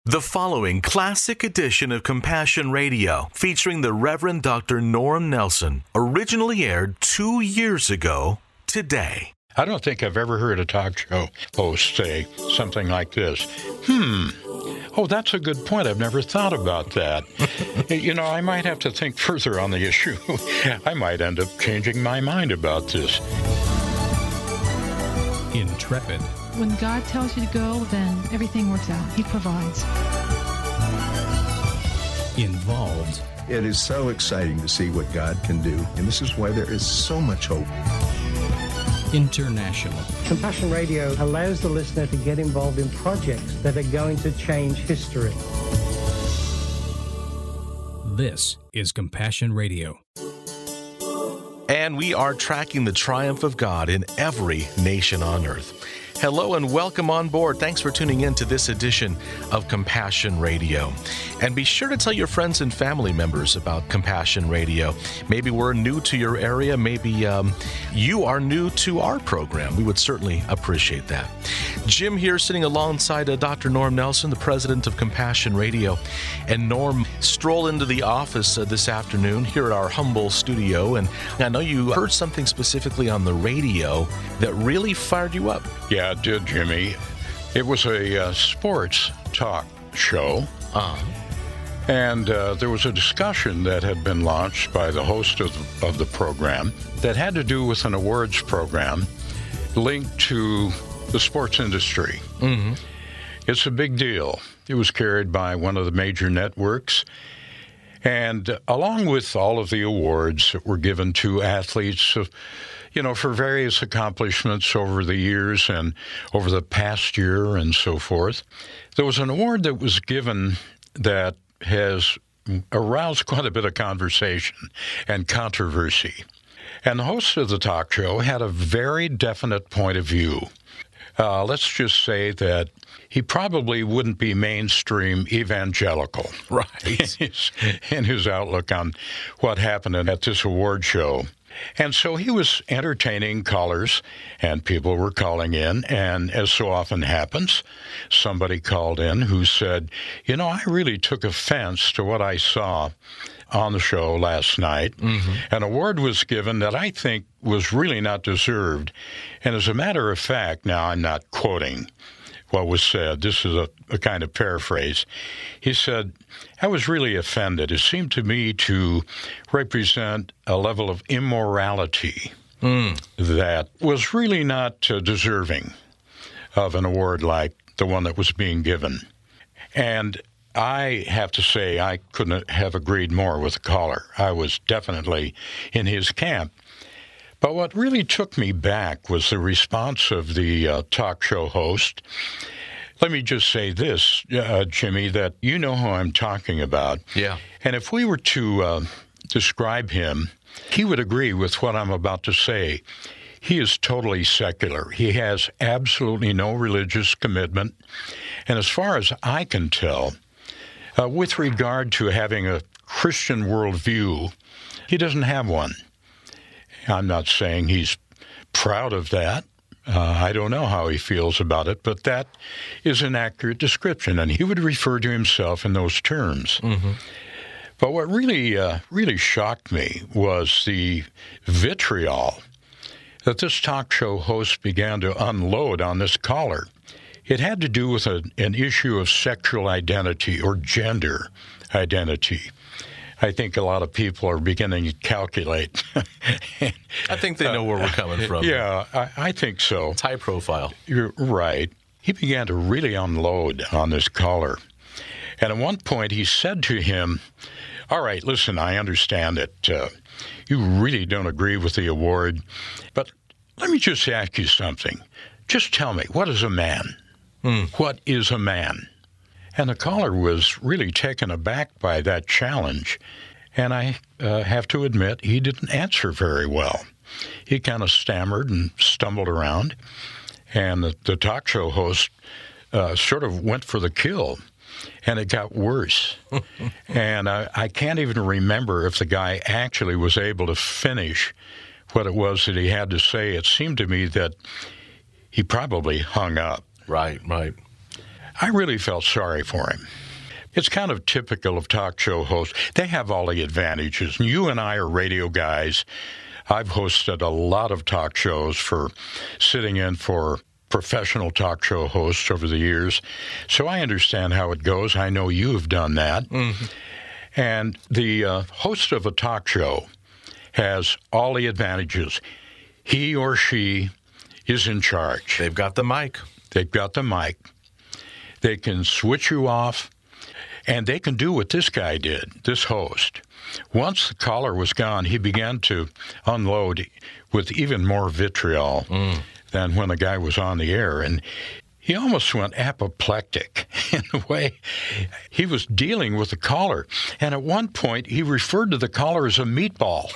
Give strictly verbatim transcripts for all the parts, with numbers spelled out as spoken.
The following classic edition of Compassion Radio, featuring the Reverend Doctor Norm Nelson, originally aired two years ago today. I don't think I've ever heard a talk show host say something like this. Hmm. Oh, that's a good point. I've never thought about that. You know, I might have to think further on the issue. I might end up changing my mind about this. Intrepid. When God tells you to go, then everything works out. He provides. Involved. It is so exciting to see what God can do, and this is why there is so much hope. International. Compassion Radio allows the listener to get involved in projects that are going to change history. This is Compassion Radio. And we are tracking the triumph of God in every nation on earth. Hello and welcome on board. Thanks for tuning in to this edition of Compassion Radio. And be sure to tell your friends and family members about Compassion Radio. Maybe we're new to your area. Maybe um, you are new to our program. We would certainly appreciate that. Jim here sitting alongside uh, Doctor Norm Nelson, the president of Compassion Radio. And Norm strolled into the office uh, this afternoon here at our humble studio. And I know you heard something specifically on the radio that really fired you up. Yeah, it did, Jimmy. It was a uh, sports talk show. Uh-huh. And uh, there was a discussion that had been launched by the host of, of the program that had to do with an awards program linked to the sports industry. Mm-hmm. It's a big deal. It was carried by one of the major networks. And uh, along with all of the awards that were given to athletes, uh, you know, for various accomplishments over the years and over the past year and so forth, there was an award that was given that has aroused quite a bit of conversation and controversy. And the host of the talk show had a very definite point of view. Uh, let's just say that he probably wouldn't be mainstream evangelical. Right. in, his, in his outlook on what happened at this award show. And so he was entertaining callers, and people were calling in, and as so often happens, somebody called in who said, you know, I really took offense to what I saw on the show last night. Mm-hmm. An award was given that I think was really not deserved. And as a matter of fact, now I'm not quoting what was said. This is a, a kind of paraphrase. He said, I was really offended. It seemed to me to represent a level of immorality mm. that was really not uh, deserving of an award like the one that was being given. And I have to say I couldn't have agreed more with the caller. I was definitely in his camp. But what really took me back was the response of the uh, talk show host. Let me just say this, uh, Jimmy, that you know who I'm talking about. Yeah. And if we were to uh, describe him, he would agree with what I'm about to say. He is totally secular. He has absolutely no religious commitment. And as far as I can tell, uh, with regard to having a Christian worldview, he doesn't have one. I'm not saying he's proud of that. Uh, I don't know how he feels about it, but that is an accurate description, and he would refer to himself in those terms. Mm-hmm. But what really, uh, really shocked me was the vitriol that this talk show host began to unload on this caller. It had to do with a, an issue of sexual identity or gender identity. I think a lot of people are beginning to calculate. I think they know where we're coming from. Yeah, I, I think so. It's high profile. You're right. He began to really unload on this caller. And at one point he said to him, all right, listen, I understand that uh, you really don't agree with the award, but let me just ask you something. Just tell me, what is a man? Hmm. What is a man? And the caller was really taken aback by that challenge. And I uh, have to admit, he didn't answer very well. He kind of stammered and stumbled around. And the, the talk show host uh, sort of went for the kill. And it got worse. And I, I can't even remember if the guy actually was able to finish what it was that he had to say. It seemed to me that he probably hung up. Right, right. I really felt sorry for him. It's kind of typical of talk show hosts. They have all the advantages. And you and I are radio guys. I've hosted a lot of talk shows for sitting in for professional talk show hosts over the years. So I understand how it goes. I know you have done that. Mm-hmm. And the uh, host of a talk show has all the advantages. He or she is in charge. They've got the mic. They've got the mic. They can switch you off, and they can do what this guy did, this host. Once the caller was gone, he began to unload with even more vitriol mm. than when the guy was on the air. And he almost went apoplectic in the way he was dealing with the caller. And at one point, he referred to the caller as a meatball.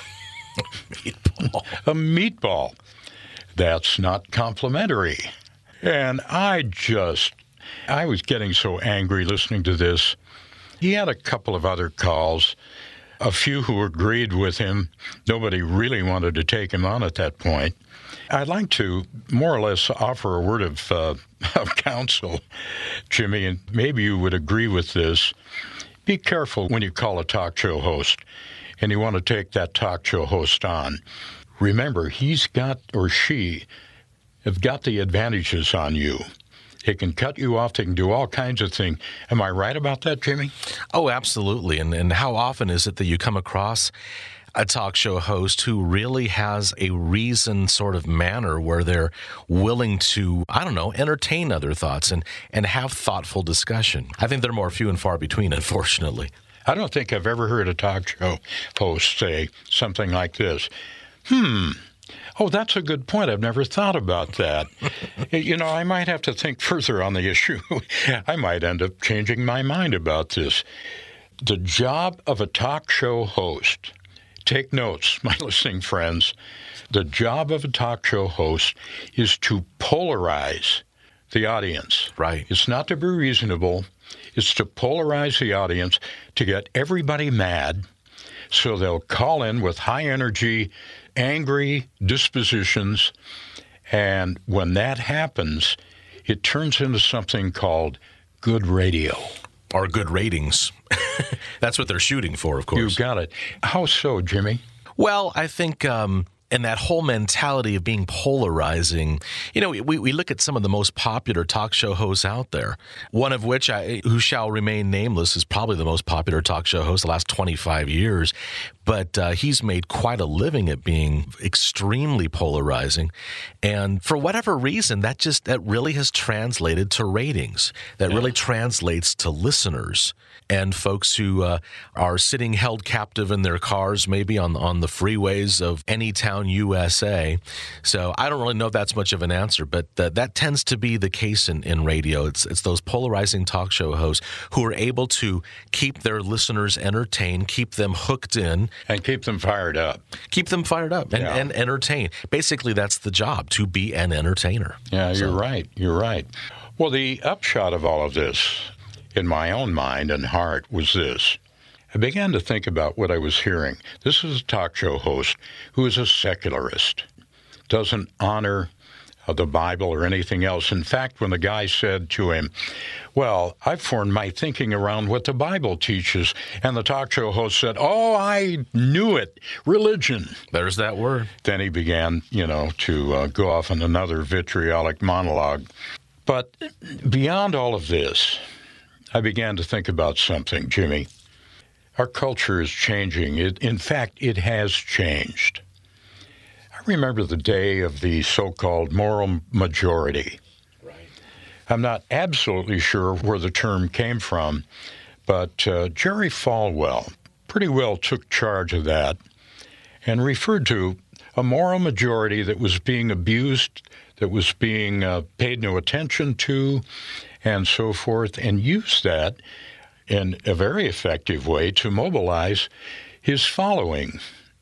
Meatball. A meatball. That's not complimentary. And I just, I was getting so angry listening to this. He had a couple of other calls, a few who agreed with him. Nobody really wanted to take him on at that point. I'd like to more or less offer a word of, uh, of counsel, Jimmy, and maybe you would agree with this. Be careful when you call a talk show host and you want to take that talk show host on. Remember, he's got, or she, have got the advantages on you. They can cut you off. They can do all kinds of things. Am I right about that, Jimmy? Oh, absolutely. And and how often is it that you come across a talk show host who really has a reasoned sort of manner where they're willing to, I don't know, entertain other thoughts and, and have thoughtful discussion? I think they're more few and far between, unfortunately. I don't think I've ever heard a talk show host say something like this. Hmm. Oh, that's a good point. I've never thought about that. You know, I might have to think further on the issue. I might end up changing my mind about this. The job of a talk show host, take notes, my listening friends, the job of a talk show host is to polarize the audience. Right. It's not to be reasonable. It's to polarize the audience, to get everybody mad, so they'll call in with high energy, angry dispositions, and when that happens, it turns into something called good radio. Or good ratings. That's what they're shooting for, of course. You got it. How so, Jimmy? Well, I think... Um And that whole mentality of being polarizing, you know, we, we look at some of the most popular talk show hosts out there, one of which, I, who shall remain nameless, is probably the most popular talk show host the last twenty-five years. But uh, he's made quite a living at being extremely polarizing. And for whatever reason, that just that really has translated to ratings. That yeah. really translates to listeners and folks who uh, are sitting held captive in their cars, maybe on, on the freeways of any town U S A. So I don't really know if that's much of an answer, but uh, that tends to be the case in, in radio. It's it's those polarizing talk show hosts who are able to keep their listeners entertained, keep them hooked in. And keep them fired up. Keep them fired up and, yeah. and entertain. Basically, that's the job, to be an entertainer. Yeah, so. You're right. You're right. Well, the upshot of all of this, in my own mind and heart, was this. I began to think about what I was hearing. This is a talk show host who is a secularist, doesn't honor uh, the Bible or anything else. In fact, when the guy said to him, well, I've formed my thinking around what the Bible teaches, and the talk show host said, oh, I knew it, religion. There's that word. Then he began, you know, to uh, go off on another vitriolic monologue. But beyond all of this, I began to think about something, Jimmy. Our culture is changing. It, in fact, it has changed. I remember the day of the so-called moral majority. Right. I'm not absolutely sure where the term came from, but uh, Jerry Falwell pretty well took charge of that and referred to a moral majority that was being abused, that was being uh, paid no attention to, and so forth, and used that in a very effective way to mobilize his following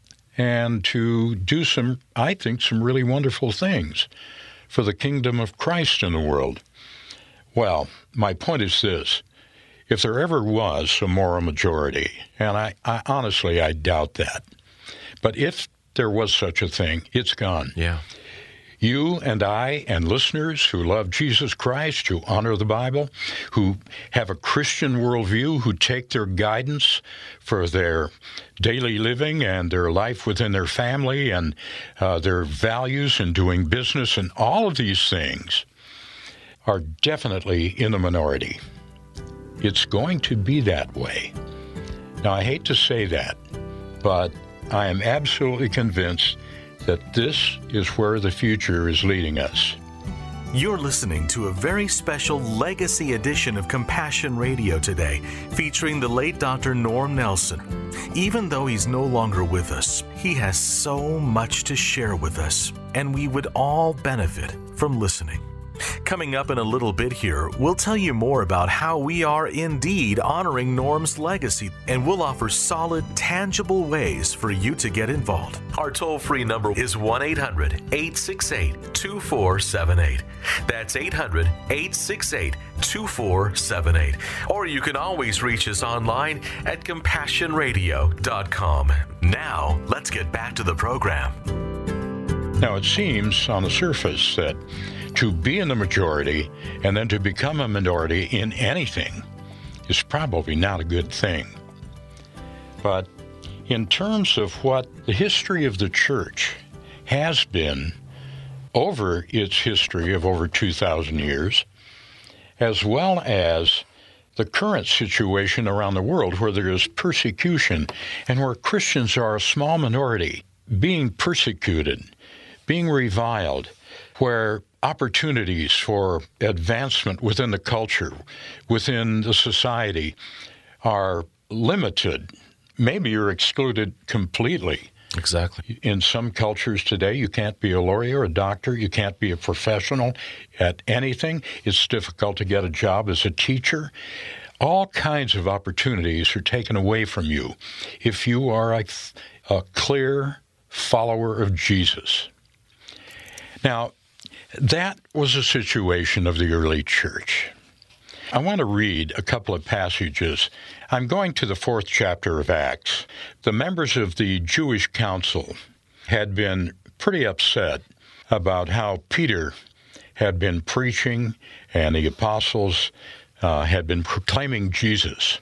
and to do some, I think, some really wonderful things for the kingdom of Christ in the world. Well, my point is this. If there ever was a moral majority, and I, I honestly, I doubt that, but if there was such a thing, it's gone. Yeah. You and I and listeners who love Jesus Christ, who honor the Bible, who have a Christian worldview, who take their guidance for their daily living and their life within their family and uh, their values in doing business and all of these things are definitely in the minority. It's going to be that way. Now, I hate to say that, but I am absolutely convinced that this is where the future is leading us. You're listening to a very special legacy edition of Compassion Radio today, featuring the late Doctor Norm Nelson. Even though he's no longer with us, he has so much to share with us, and we would all benefit from listening. Coming up in a little bit here, we'll tell you more about how we are indeed honoring Norm's legacy, and we'll offer solid, tangible ways for you to get involved. Our toll-free number is one eight hundred, eight six eight, two four seven eight. That's eight hundred, eight six eight, two four seven eight. Or you can always reach us online at compassion radio dot com. Now, let's get back to the program. Now, it seems on the surface that to be in the majority and then to become a minority in anything is probably not a good thing. But in terms of what the history of the church has been over its history of over two thousand years, as well as the current situation around the world where there is persecution and where Christians are a small minority being persecuted, being reviled, where opportunities for advancement within the culture, within the society, are limited. Maybe you're excluded completely. Exactly. In some cultures today, you can't be a lawyer, a doctor, you can't be a professional at anything. It's difficult to get a job as a teacher. All kinds of opportunities are taken away from you if you are a, a clear follower of Jesus. Now, that was a situation of the early church. I want to read a couple of passages. I'm going to the fourth chapter of Acts. The members of the Jewish council had been pretty upset about how Peter had been preaching and the apostles uh, had been proclaiming Jesus.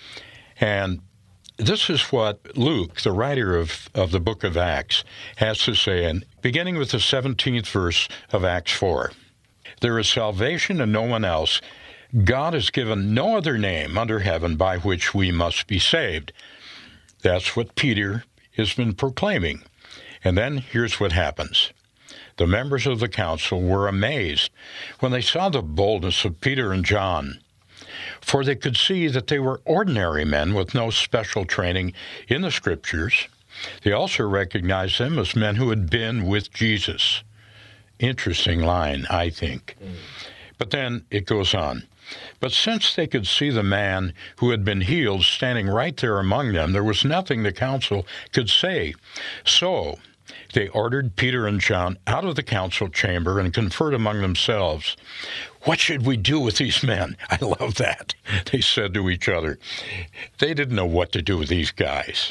And this is what Luke, the writer of, of the book of Acts, has to say, and beginning with the seventeenth verse of Acts four. There is salvation in no one else. God has given no other name under heaven by which we must be saved. That's what Peter has been proclaiming. And then here's what happens. The members of the council were amazed when they saw the boldness of Peter and John, for they could see that they were ordinary men with no special training in the Scriptures. They also recognized them as men who had been with Jesus. Interesting line, I think. Mm. But then it goes on. But since they could see the man who had been healed standing right there among them, there was nothing the council could say. So they ordered Peter and John out of the council chamber and conferred among themselves. What should we do with these men? I love that. They said to each other. They didn't know what to do with these guys.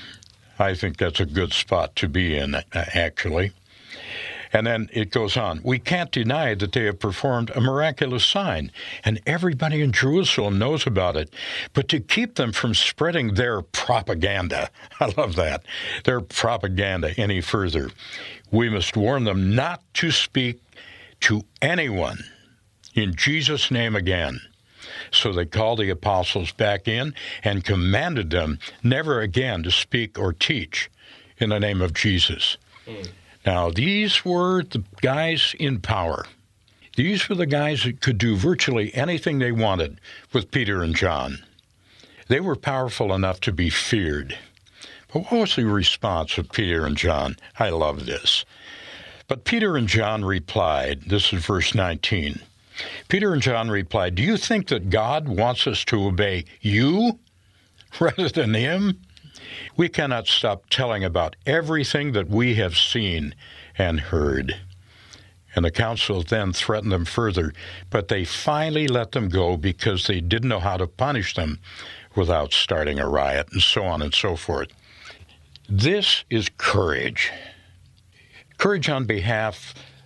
I think that's a good spot to be in, uh, actually. And then it goes on. We can't deny that they have performed a miraculous sign, and everybody in Jerusalem knows about it. But to keep them from spreading their propaganda, I love that, their propaganda any further, we must warn them not to speak to anyone in Jesus' name again. So they called the apostles back in and commanded them never again to speak or teach in the name of Jesus. Mm. Now, these were the guys in power. These were the guys that could do virtually anything they wanted with Peter and John. They were powerful enough to be feared. But what was the response of Peter and John? I love this. But Peter and John replied, this is verse nineteen. Peter and John replied, do you think that God wants us to obey you rather than him? We cannot stop telling about everything that we have seen and heard. And the council then threatened them further, but they finally let them go because they didn't know how to punish them without starting a riot, and so on and so forth. This is courage. Courage on behalf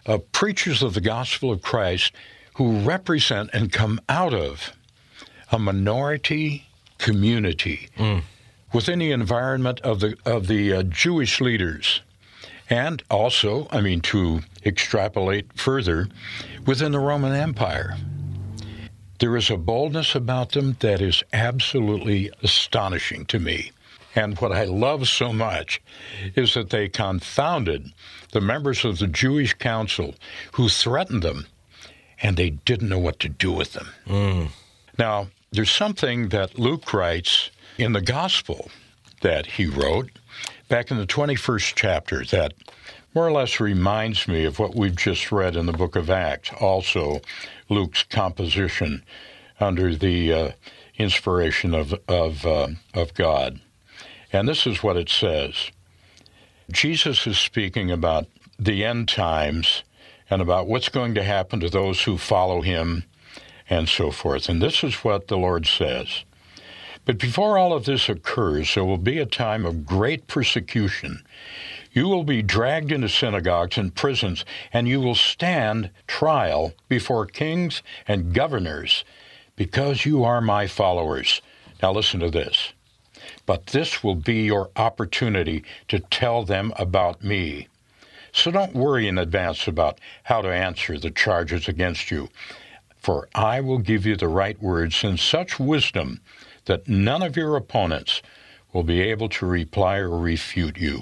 of preachers of the gospel of Christ who represent and come out of a minority community mm. within the environment of the of the uh, Jewish leaders, and also, I mean, to extrapolate further, within the Roman Empire. There is a boldness about them that is absolutely astonishing to me. And what I love so much is that they confounded the members of the Jewish council who threatened them, and they didn't know what to do with them. Mm. Now, there's something that Luke writes in the gospel that he wrote back in the twenty-first chapter that more or less reminds me of what we've just read in the book of Acts, also Luke's composition under the uh, inspiration of, of, uh, of God. And this is what it says. Jesus is speaking about the end times and about what's going to happen to those who follow him and so forth. And this is what the Lord says. But before all of this occurs, there will be a time of great persecution. You will be dragged into synagogues and prisons, and you will stand trial before kings and governors because you are my followers. Now listen to this. But this will be your opportunity to tell them about me. So don't worry in advance about how to answer the charges against you, for I will give you the right words and such wisdom that none of your opponents will be able to reply or refute you.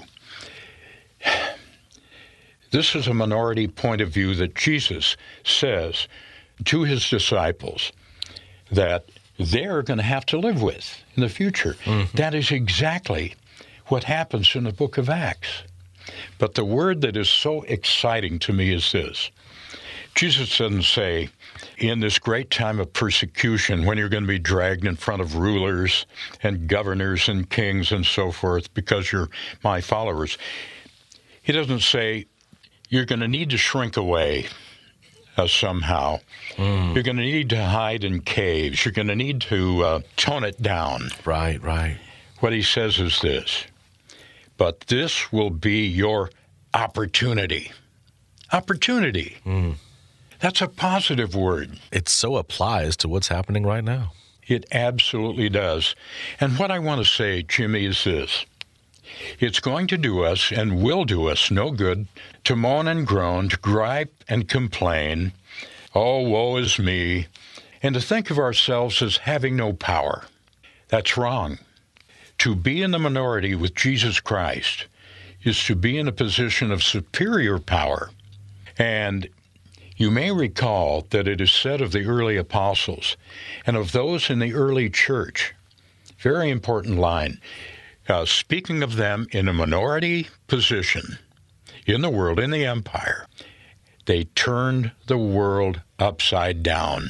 This is a minority point of view that Jesus says to his disciples that they're going to have to live with in the future. Mm-hmm. That is exactly what happens in the book of Acts. But the word that is so exciting to me is this. Jesus doesn't say, in this great time of persecution, when you're going to be dragged in front of rulers and governors and kings and so forth because you're my followers, he doesn't say, you're going to need to shrink away uh, somehow. Mm. You're going to need to hide in caves. You're going to need to uh, tone it down. Right, right. What he says is this, but this will be your opportunity. Opportunity. Mm. That's a positive word. It so applies to what's happening right now. It absolutely does. And what I want to say, Jimmy, is this. It's going to do us and will do us no good to moan and groan, to gripe and complain, oh, woe is me, and to think of ourselves as having no power. That's wrong. To be in the minority with Jesus Christ is to be in a position of superior power. And you may recall that it is said of the early apostles and of those in the early church, very important line, uh, speaking of them in a minority position in the world, in the empire, they turned the world upside down.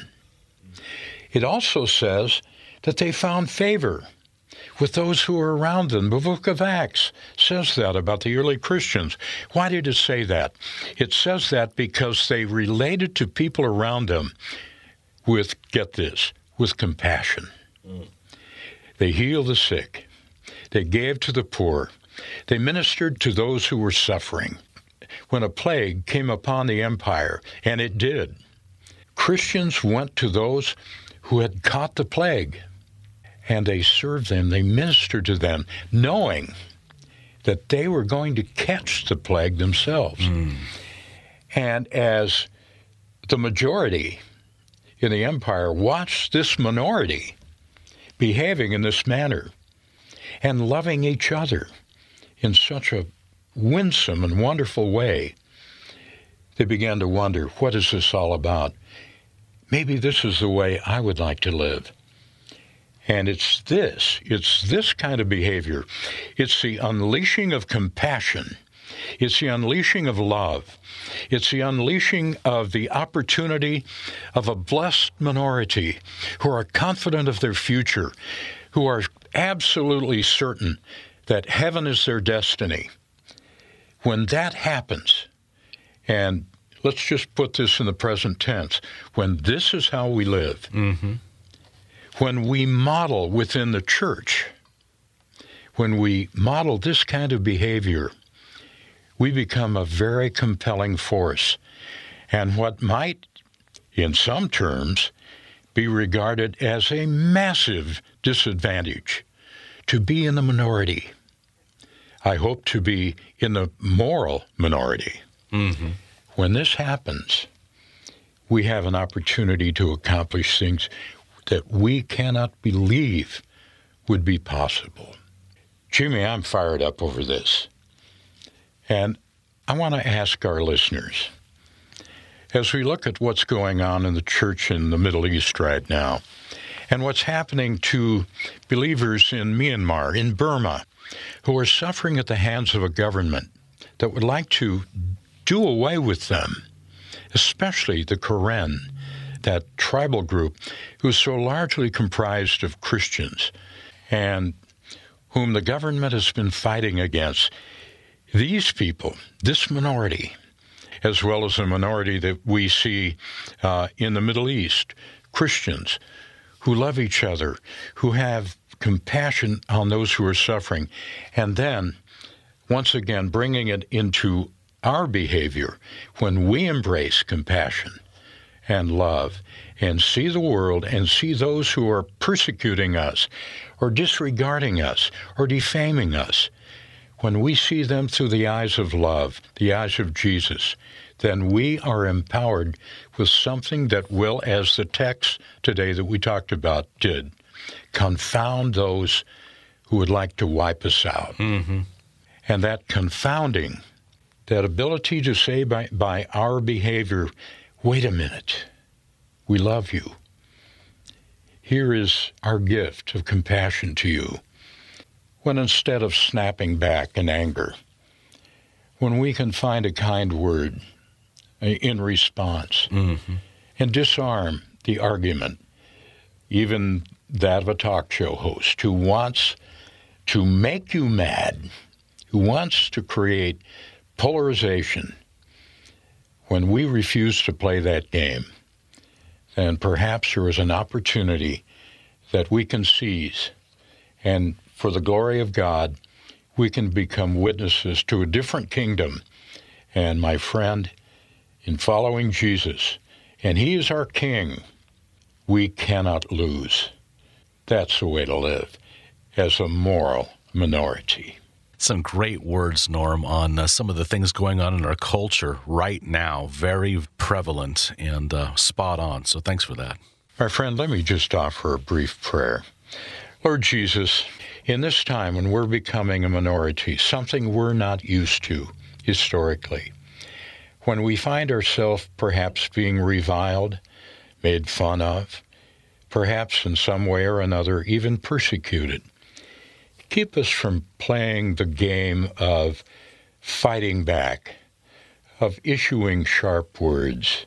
It also says that they found favor with those who were around them. The book of Acts says that about the early Christians. Why did it say that? It says that because they related to people around them with, get this, with compassion. Mm. They healed the sick. They gave to the poor. They ministered to those who were suffering. When a plague came upon the empire, and it did, Christians went to those who had caught the plague, and they served them, they ministered to them, knowing that they were going to catch the plague themselves. Mm. And as the majority in the empire watched this minority behaving in this manner and loving each other in such a winsome and wonderful way, they began to wonder, what is this all about? Maybe this is the way I would like to live. And it's this, it's this kind of behavior. It's the unleashing of compassion. It's the unleashing of love. It's the unleashing of the opportunity of a blessed minority who are confident of their future, who are absolutely certain that heaven is their destiny. When that happens, and let's just put this in the present tense, when this is how we live, mm-hmm. when we model within the church, when we model this kind of behavior, we become a very compelling force and what might, in some terms, be regarded as a massive disadvantage, to be in the minority. I hope to be in the moral minority. Mm-hmm. When this happens, we have an opportunity to accomplish things that we cannot believe would be possible. Jimmy, I'm fired up over this. And I want to ask our listeners, as we look at what's going on in the church in the Middle East right now, and what's happening to believers in Myanmar, in Burma, who are suffering at the hands of a government that would like to do away with them, especially the Karen, that tribal group who's so largely comprised of Christians and whom the government has been fighting against. These people, this minority, as well as the minority that we see uh, in the Middle East, Christians who love each other, who have compassion on those who are suffering, and then, once again, bringing it into our behavior when we embrace compassion and love and see the world and see those who are persecuting us or disregarding us or defaming us. When we see them through the eyes of love, the eyes of Jesus, then we are empowered with something that will, as the text today that we talked about did, confound those who would like to wipe us out. Mm-hmm. And that confounding, that ability to say by, by our behavior, wait a minute, we love you. Here is our gift of compassion to you. When instead of snapping back in anger, when we can find a kind word in response mm-hmm. and disarm the argument, even that of a talk show host who wants to make you mad, who wants to create polarization, when we refuse to play that game, then perhaps there is an opportunity that we can seize, and for the glory of God, we can become witnesses to a different kingdom. And my friend, in following Jesus, and He is our King, we cannot lose. That's the way to live as a moral minority. Some great words, Norm, on uh, some of the things going on in our culture right now. Very prevalent and uh, spot on. So thanks for that. My friend, let me just offer a brief prayer. Lord Jesus, in this time when we're becoming a minority, something we're not used to historically, when we find ourselves perhaps being reviled, made fun of, perhaps in some way or another even persecuted, keep us from playing the game of fighting back, of issuing sharp words,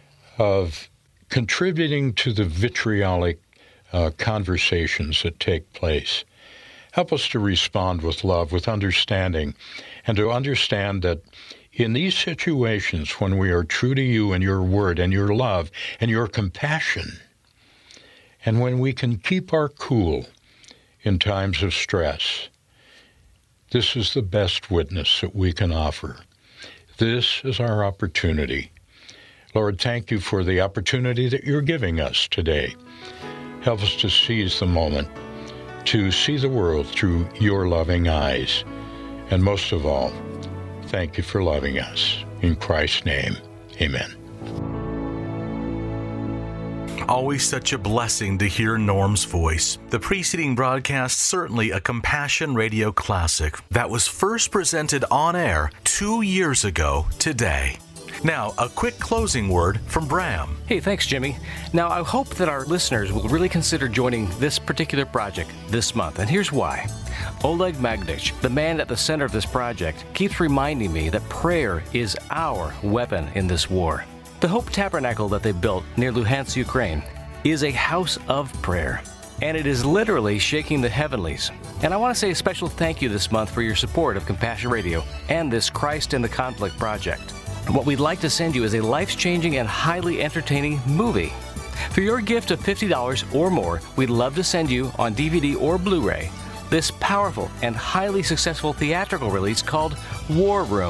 of contributing to the vitriolic uh, conversations that take place. Help us to respond with love, with understanding, and to understand that in these situations when we are true to you and your word and your love and your compassion, and when we can keep our cool in times of stress, this is the best witness that we can offer. This is our opportunity. Lord, thank you for the opportunity that you're giving us today. Help us to seize the moment, to see the world through your loving eyes. And most of all, thank you for loving us. In Christ's name, amen. Always such a blessing to hear Norm's voice. The preceding broadcast, certainly a Compassion Radio classic that was first presented on air two years ago today. Now, a quick closing word from Bram. Hey, thanks, Jimmy. Now, I hope that our listeners will really consider joining this particular project this month, and here's why. Oleg Magnich, the man at the center of this project, keeps reminding me that prayer is our weapon in this war. The Hope Tabernacle that they built near Luhansk, Ukraine, is a house of prayer, and it is literally shaking the heavenlies. And I want to say a special thank you this month for your support of Compassion Radio and this Christ in the Conflict project. And what we'd like to send you is a life-changing and highly entertaining movie. For your gift of fifty dollars or more, we'd love to send you on D V D or Blu-ray this powerful and highly successful theatrical release called War Room.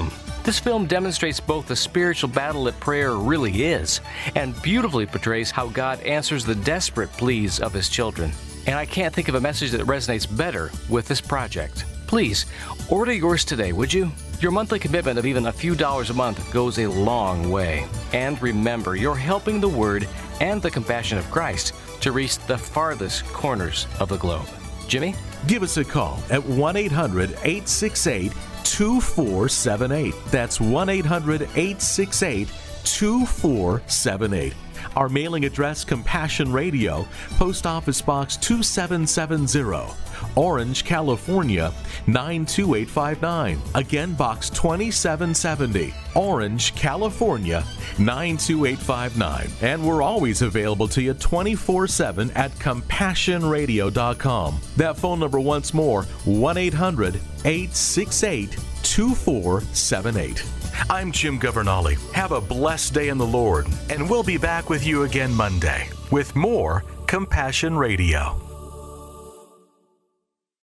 This film demonstrates both the spiritual battle that prayer really is and beautifully portrays how God answers the desperate pleas of His children. And I can't think of a message that resonates better with this project. Please, order yours today, would you? Your monthly commitment of even a few dollars a month goes a long way. And remember, you're helping the Word and the compassion of Christ to reach the farthest corners of the globe. Jimmy? Give us a call at one eight hundred eight six eight two four seven eight. That's one eight hundred eight six eight two four seven eight. Our mailing address, Compassion Radio, Post Office Box two seven seven zero, Orange, California nine two eight five nine. Again, Box twenty-seven seventy, Orange, California nine two eight five nine. And we're always available to you twenty-four seven at compassion radio dot com. That phone number once more, one eight hundred eight six eight two four seven eight. I'm Jim Governale. Have a blessed day in the Lord, and we'll be back with you again Monday with more Compassion Radio.